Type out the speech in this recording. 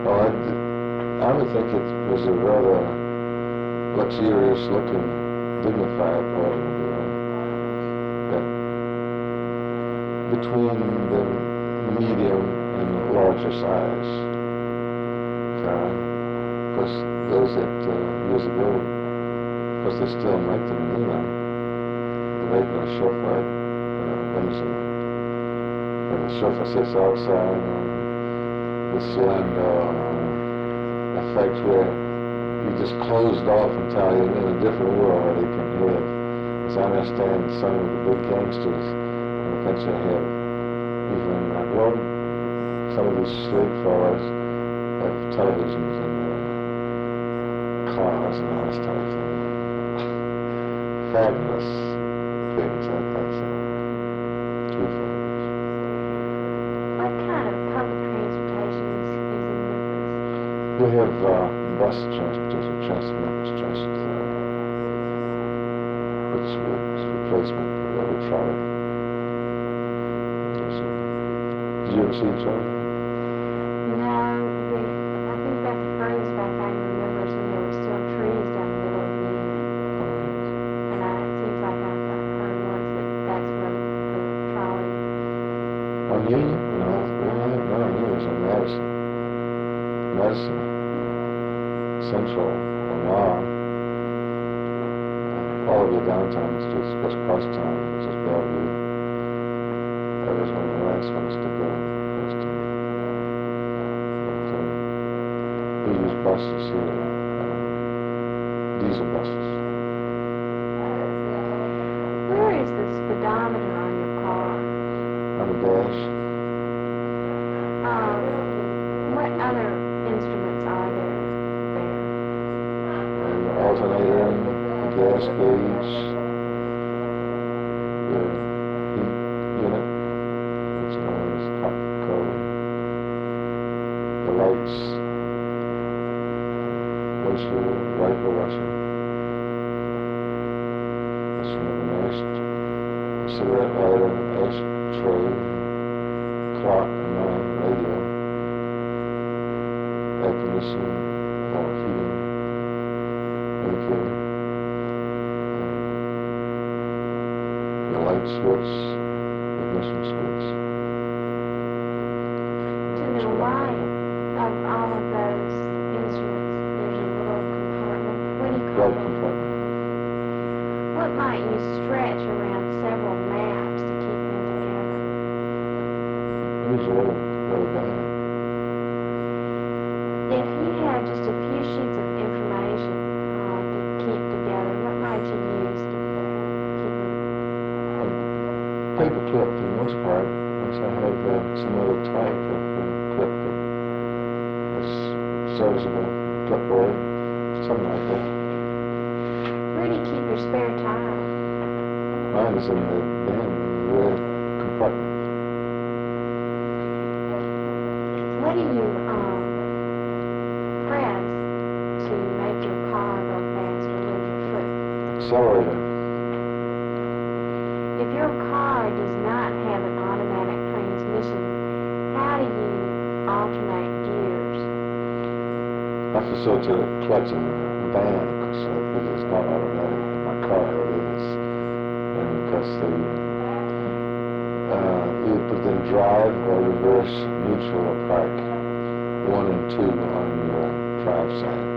Well, I would think it was a rather luxurious-looking, dignified automobile. That between the medium and the larger size car, because those that years ago, of course they still make them in England, the late chauffeur engine. And the chauffeur sits outside on the cylinder effect where you just closed off until you're in a different world where they can hear. As I understand, some of the big gangsters eventually have even, some of these straight fellas have televisions in their cars and all this type of thing. Fabulous things, I'd say. True fabulous. What kind of public transportation is in Memphis? We have bus transportation, Trans-Memphis Transit, which is replacement for every trolley. Did you ever see a trolley? No, I think about the furthest back I can remember is when there were still trees down the middle of the Union. And it seems like I've heard once that's where the trolley... On Union? No, not on Union, it's on Madison. Madison Central, or now, all of your downtown streets, just crosstown, which is Bellevue. That was one of the last ones to go. But we use buses here, diesel buses. Where is the speedometer on your car? On the dash. What other instruments are there? And the alternator, the gas gauge, the heat unit, which is known as hot cold, the lights, windshield, wiper washer, cigarette lighter, ashtray, clock, and radio, air conditioning, or heating, indicator, your light switch, ignition switch. To the right of all of those instruments, there's a little compartment. What do you call Right it? compartment. What might you stretch around several maps to keep them together? These are really bad. If you had just a few sheets of information to keep together, what might you use to keep them? Paperclip for the most part. Once I have some other type of clip that's serviceable, clipboard, something like that. Where do you keep your spare tire? Mine is in the rear compartment. What do you press to make your car go faster with your foot? Accelerator. If your car does not have an automatic transmission, how do you alternate gears? I have to search the clutch in the van because it is not automatic. In my car it is. And because you put in drive or reverse, neutral or park, 1 and 2 on your drive side.